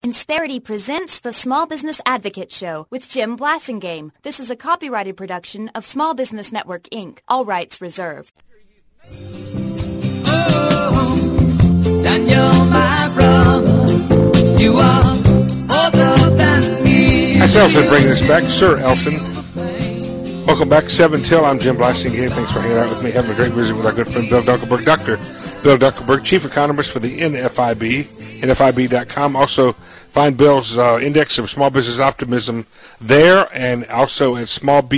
Insperity presents the Small Business Advocate Show with Jim Blasingame. This is a copyrighted production of Small Business Network, Inc. All rights reserved. Oh, Daniel, my brother, you are older than me. That's Elton bringing us back. Sir Elton. Welcome back, 7 till. I'm Jim Blasingame. Thanks for hanging out with me, having a great visit with our good friend Bill Dunkelberg. Dr. Bill Dunkelberg, Chief Economist for the NFIB, NFIB.com. Also, find Bill's Index of Small Business Optimism there, and also at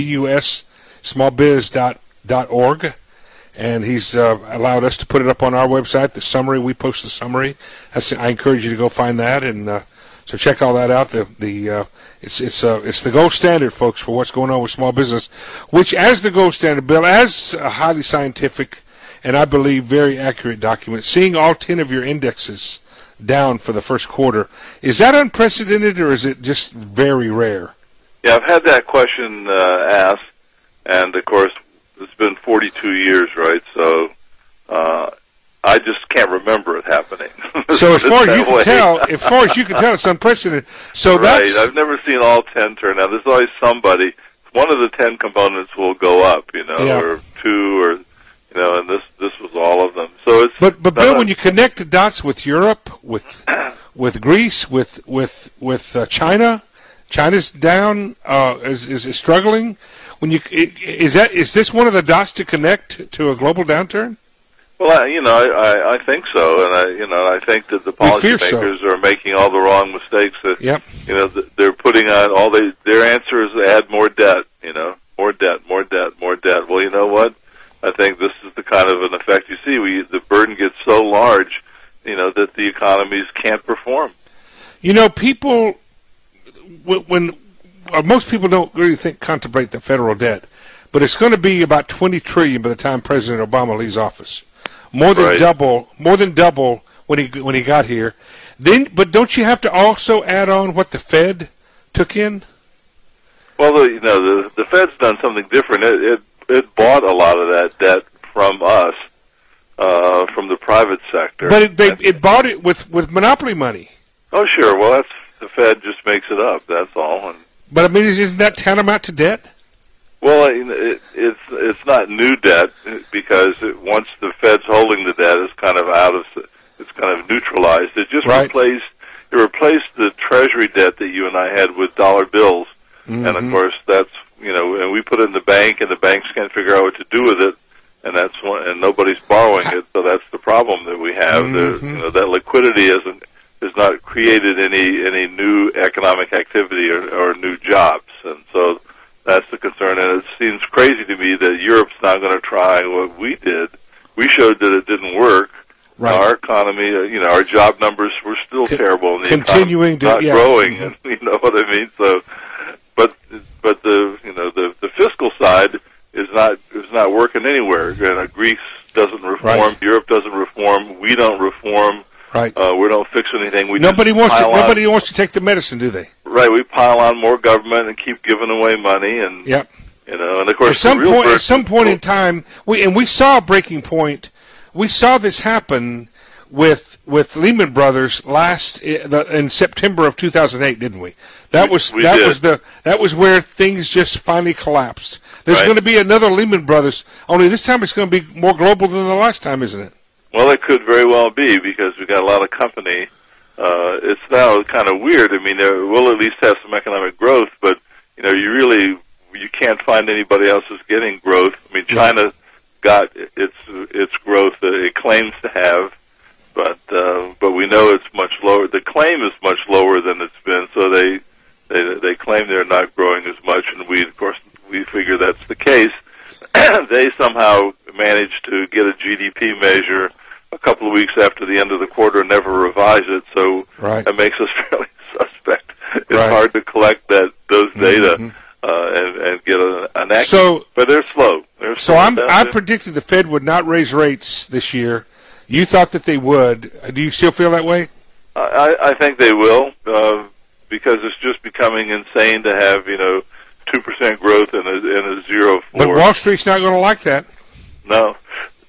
smallbiz.org. And he's allowed us to put it up on our website, the summary. We post the summary. I encourage you to go find that, and so check all that out. It's the gold standard, folks, for what's going on with small business, which, as the gold standard, Bill, as a highly scientific and I believe very accurate document, seeing all 10 of your indexes down for the first quarter, is that unprecedented or is it just very rare? Yeah, I've had that question asked, and of course it's been 42 years, right? So I just can't remember it happening. So as far as you can tell, it's unprecedented. So right. I've never seen all 10 turn out. There's always somebody. One of the 10 components will go up, or two, or and this was all of them. So it's but Bill, when you connect the dots with Europe, with Greece, with China, China's down, is struggling. Is this one of the dots to connect to a global downturn? Well, I think so, and I think that the policymakers are making all the wrong mistakes. That they're putting on their answer is add more debt. More debt, more debt, more debt. Well, you know what? I think this is the kind of an effect you see. The burden gets so large, that the economies can't perform. People, most people don't really contemplate the federal debt, but it's going to be about $20 trillion by the time President Obama leaves office. More than double when he got here. But don't you have to also add on what the Fed took in? Well, the Fed's done something different. It bought a lot of that debt from us, from the private sector. But it bought it with monopoly money. Oh, sure. Well, the Fed just makes it up. That's all. But I mean, isn't that tantamount to debt? Well, it's not new debt because once the Fed's holding the debt, it's kind of neutralized. It just replaced the Treasury debt that you and I had with dollar bills, and of course that's and we put it in the bank, and the banks can't figure out what to do with it, and and nobody's borrowing it, so that's the problem that we have. That liquidity has not created any new economic activity or new jobs, and so. That's the concern, and it seems crazy to me that Europe's not going to try what we did. We showed that it didn't work. Right. Our economy, our job numbers were still terrible, and the continuing economy not growing, and you know what I mean. So, but the fiscal side is not working anywhere. Greece doesn't reform, right. Europe doesn't reform, we don't reform. Right. We don't fix anything. Nobody wants to take the medicine, do they? Right. We pile on more government and keep giving away money, and and of course, at some point in time, we saw a breaking point. We saw this happen with Lehman Brothers in September of 2008, didn't we? That was where things just finally collapsed. There's going to be another Lehman Brothers, only this time it's going to be more global than the last time, isn't it? Well, it could very well be because we've got a lot of company. It's now kind of weird. I mean, we'll at least have some economic growth, but you can't find anybody else who's getting growth. I mean, China got its growth that it claims to have, but we know it's much lower. The claim is much lower than it's been, so they claim they're not growing as much, and we figure that's the case. They somehow managed to get a GDP measure a couple of weeks after the end of the quarter and never revise it, so that makes us fairly suspect. It's hard to collect those data and get an accurate. But they're slow. I predicted the Fed would not raise rates this year. You thought that they would. Do you still feel that way? I think they will because it's just becoming insane to have 2% growth and a zero floor. But Wall Street's not going to like that. No.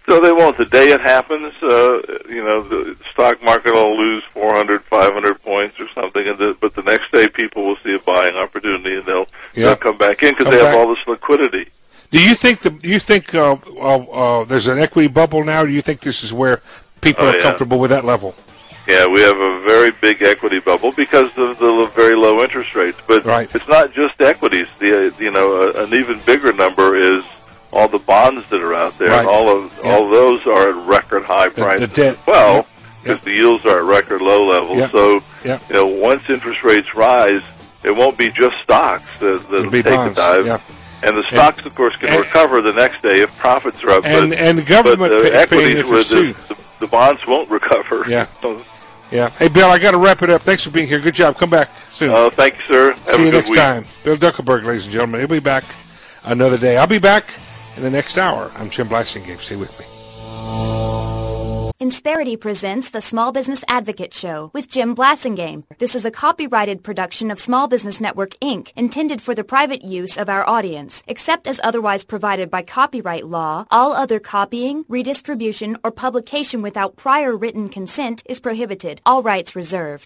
So they won't. The day it happens, the stock market will lose 400, 500 points or something, but the next day people will see a buying opportunity and they'll come back in because they have all this liquidity. Do you think there's an equity bubble now? Or do you think this is where people are comfortable with that level? Yeah, we have a very big equity bubble because of the very low interest rates. But it's not just equities. An even bigger number is all the bonds that are out there. Right. All those are at record high prices as well, because the yields are at record low levels. So once interest rates rise, it won't be just stocks that'll take bonds. a dive. Yeah. And the stocks, of course, can recover the next day if profits are up. And the government but the equities interest too. The bonds won't recover. Yeah. Yeah. Hey, Bill, I got to wrap it up. Thanks for being here. Good job. Come back soon. Thank you, sir. Have See a you good next week. time. Bill Duckelberg, ladies and gentlemen. He'll be back another day. I'll be back in the next hour. I'm Jim Blasingame. Stay with me. Insperity presents the Small Business Advocate Show with Jim Blasingame. This is a copyrighted production of Small Business Network, Inc., intended for the private use of our audience. Except as otherwise provided by copyright law, all other copying, redistribution, or publication without prior written consent is prohibited. All rights reserved.